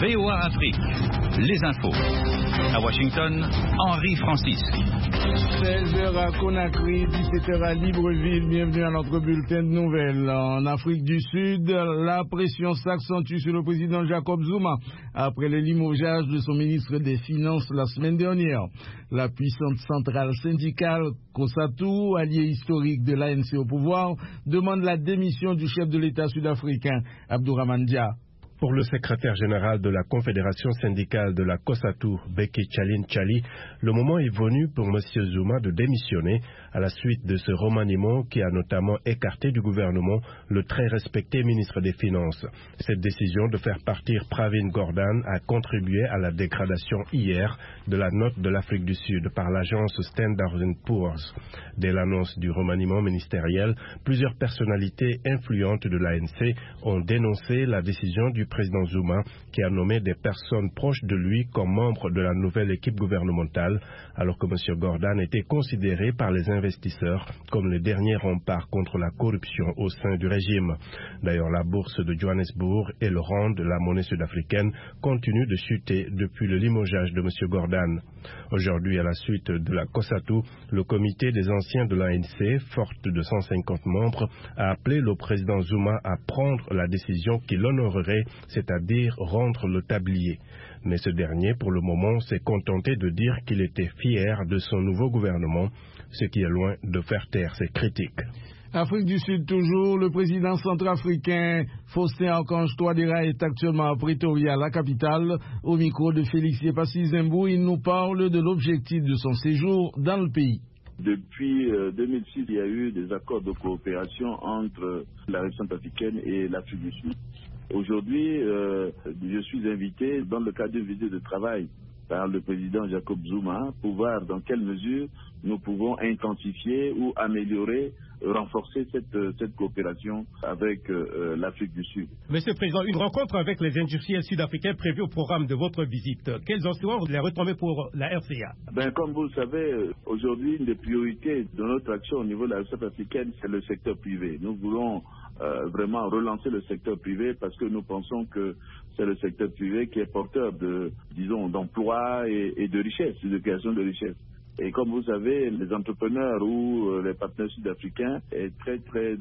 VOA Afrique, les infos. À Washington, Henri Francis. 16h à Conakry, 17h à Libreville. Bienvenue à notre bulletin de nouvelles. En Afrique du Sud, la pression s'accentue sur le président Jacob Zuma après le limogeage de son ministre des Finances la semaine dernière. La puissante centrale syndicale COSATU, allié historique de l'ANC au pouvoir, demande la démission du chef de l'État sud-africain, Abdourahmane Dia. Pour le secrétaire général de la Confédération syndicale de la COSATU, Beki Chali, le moment est venu pour M. Zuma de démissionner à la suite de ce remaniement qui a notamment écarté du gouvernement le très respecté ministre des Finances. Cette décision de faire partir Pravin Gordhan a contribué à la dégradation hier de la note de l'Afrique du Sud par l'agence Standard & Poor's. Dès l'annonce du remaniement ministériel, plusieurs personnalités influentes de l'ANC ont dénoncé la décision du président Zuma, qui a nommé des personnes proches de lui comme membres de la nouvelle équipe gouvernementale, alors que M. Gordhan était considéré par les investisseurs comme le dernier rempart contre la corruption au sein du régime. D'ailleurs, la bourse de Johannesburg et le rand de la monnaie sud-africaine continuent de chuter depuis le limogeage de M. Gordhan. Aujourd'hui, à la suite de la COSATU, le comité des anciens de l'ANC, forte de 150 membres, a appelé le président Zuma à prendre la décision qui l'honorerait, c'est-à-dire rendre le tablier. Mais ce dernier, pour le moment, s'est contenté de dire qu'il était fier de son nouveau gouvernement, ce qui est loin de faire taire ses critiques. Afrique du Sud toujours, le président centrafricain Faustin Archange Touadéra est actuellement à Pretoria, la capitale. Au micro de Félix Yepassi-Zembou, il nous parle de l'objectif de son séjour dans le pays. Depuis 2006, il y a eu des accords de coopération entre la République centrafricaine et l'Afrique du Sud. Aujourd'hui, je suis invité dans le cadre d'une visite de travail par le président Jacob Zuma pour voir dans quelle mesure nous pouvons intensifier ou améliorer, renforcer cette coopération avec l'Afrique du Sud. Monsieur le Président, une rencontre avec les industriels sud-africains prévue au programme de votre visite. Quelles en seront les retombées pour la RCA? Comme vous le savez, aujourd'hui, une des priorités de notre action au niveau de la République africaine, c'est le secteur privé. Nous voulons vraiment relancer le secteur privé parce que nous pensons que c'est le secteur privé qui est porteur d'emplois et de richesses, de création de richesses. Et comme vous savez, les entrepreneurs ou les partenaires sud-africains est très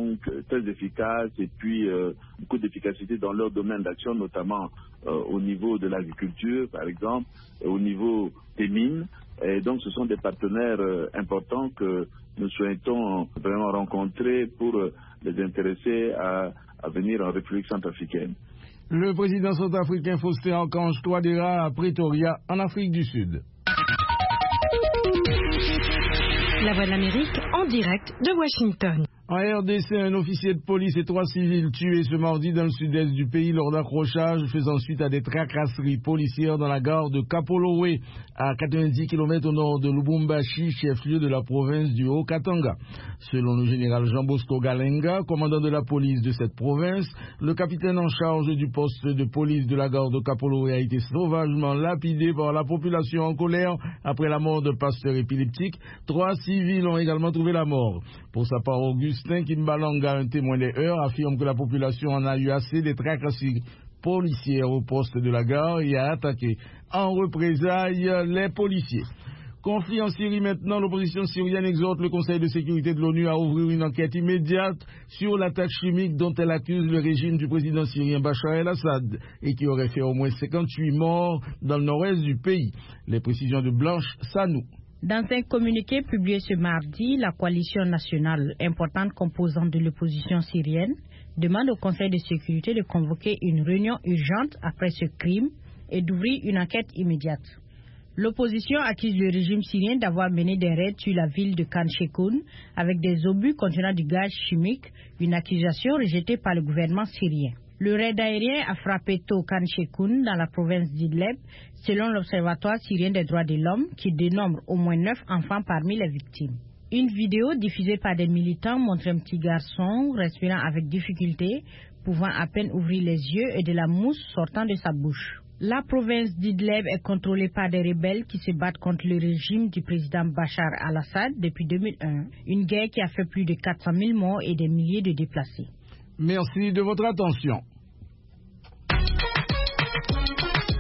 efficaces et puis beaucoup d'efficacité dans leur domaine d'action, notamment au niveau de l'agriculture, par exemple, et au niveau des mines. Et donc, ce sont des partenaires importants que nous souhaitons vraiment rencontrer pour les intéresser à venir en République centrafricaine. Le président centrafricain Faustin Archange Touadéra à Pretoria, en Afrique du Sud. La Voix de l'Amérique en direct de Washington. En RDC, un officier de police et 3 civils tués ce mardi dans le sud-est du pays lors d'accrochages faisant suite à des tracasseries policières dans la gare de Kapolowe, à 90 km au nord de Lubumbashi, chef-lieu de la province du Haut-Katanga. Selon le général Jean-Bosco Galenga, commandant de la police de cette province, le capitaine en charge du poste de police de la gare de Kapolowe a été sauvagement lapidé par la population en colère après la mort de pasteur épileptique. 3 civils ont également trouvé la mort. Pour sa part, Augustin Kimbalanga, un témoin des heures, affirme que la population en a eu assez des tracasseries policières au poste de la gare et a attaqué en représailles les policiers. Conflit en Syrie maintenant, l'opposition syrienne exhorte le Conseil de sécurité de l'ONU à ouvrir une enquête immédiate sur l'attaque chimique dont elle accuse le régime du président syrien Bachar el-Assad et qui aurait fait au moins 58 morts dans le nord-est du pays. Les précisions de Blanche Sanou. Dans un communiqué publié ce mardi, la coalition nationale, importante composante de l'opposition syrienne, demande au Conseil de sécurité de convoquer une réunion urgente après ce crime et d'ouvrir une enquête immédiate. L'opposition accuse le régime syrien d'avoir mené des raids sur la ville de Khan Sheikhoun avec des obus contenant du gaz chimique, une accusation rejetée par le gouvernement syrien. Le raid aérien a frappé tôt Khan Sheikhoun dans la province d'Idlib, selon l'Observatoire syrien des droits de l'homme, qui dénombre au moins 9 enfants parmi les victimes. Une vidéo diffusée par des militants montre un petit garçon respirant avec difficulté, pouvant à peine ouvrir les yeux et de la mousse sortant de sa bouche. La province d'Idlib est contrôlée par des rebelles qui se battent contre le régime du président Bachar al-Assad depuis 2001, une guerre qui a fait plus de 400 000 morts et des milliers de déplacés. Merci de votre attention.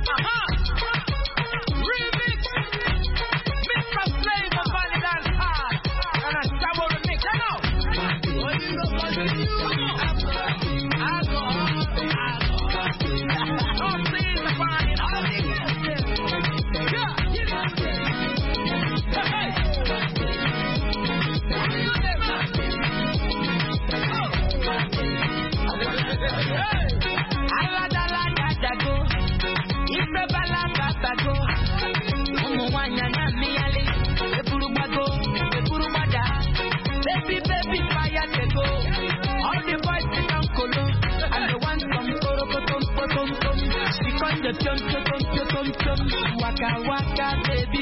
the chum, waka waka baby,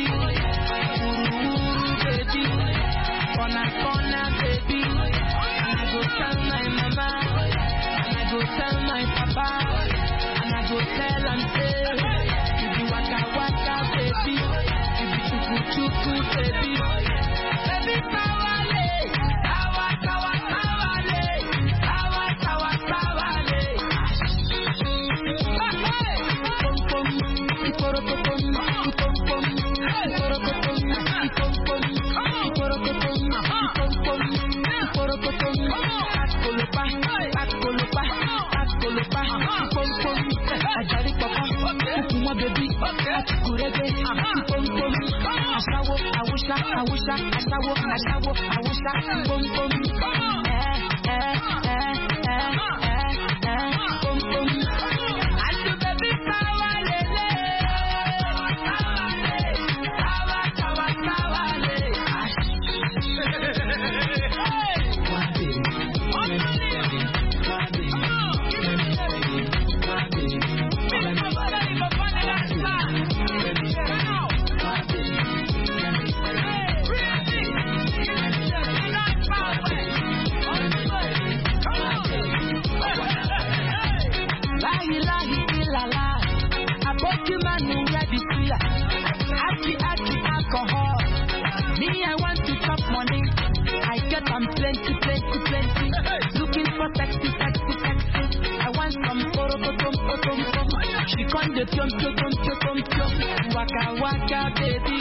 baby, corner baby, and I go tell my mama, and I go tell my papa, and I go tell them say, you be waka waka baby, you be chuku baby, baby sawale, sawa sawale, sawa sawale. Waka waka baby,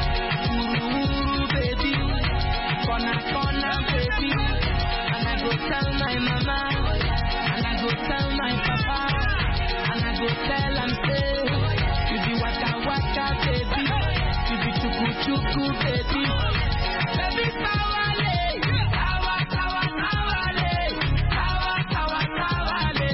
baby, corner baby, and I go tell my mama, and I go tell my papa, and I go tell them say, you be waka waka baby, you be chuku baby, baby sawale, sawa sawale, sawa sawale.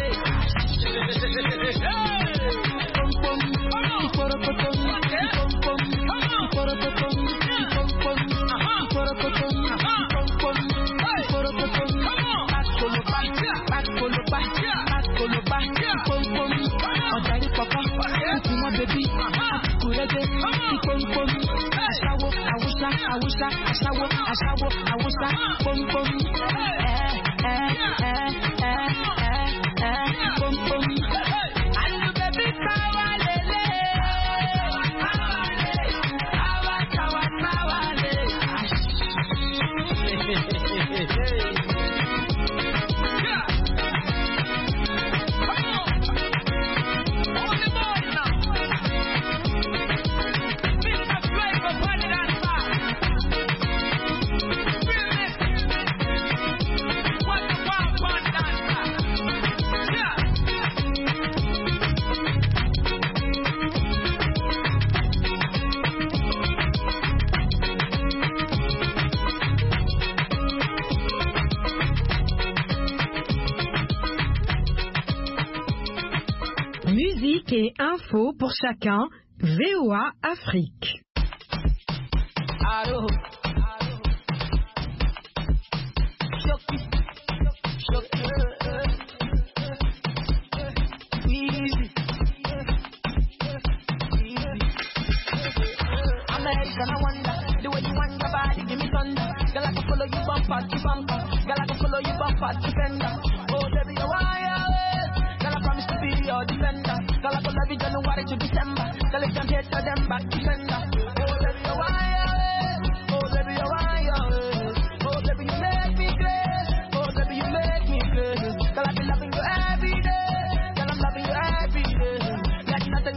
Musique et info pour chacun, VOA Afrique. Allô. American, I wonder the way you want your body, give me thunder. Girl, I can follow you bumper to bumper. Girl, I can follow you bumper to fender. Oh, baby, you are girl, I promise to be your defender. Girl, I can love you January to December. Girl, if I'm here to them back defender.